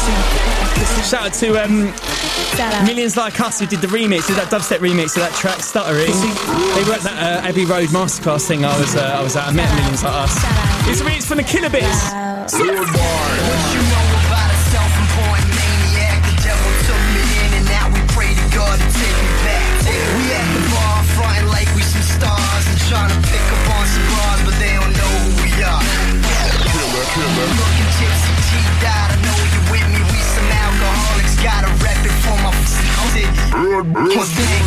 Shout out to Millions Like Us who did the remix, did that dubstep remix of that track Stuttering. They were at that Abbey Road Masterclass thing I was at. I met Millions Like Us. It's a remix from the Killer Bits. We at the bar, frontin' like we some stars and trying to pick up on some bras, but they don't know who we are. Killer. Looking gypsy, T-Dot, I know you with me. We some alcoholics, gotta rep it for my city. Cause they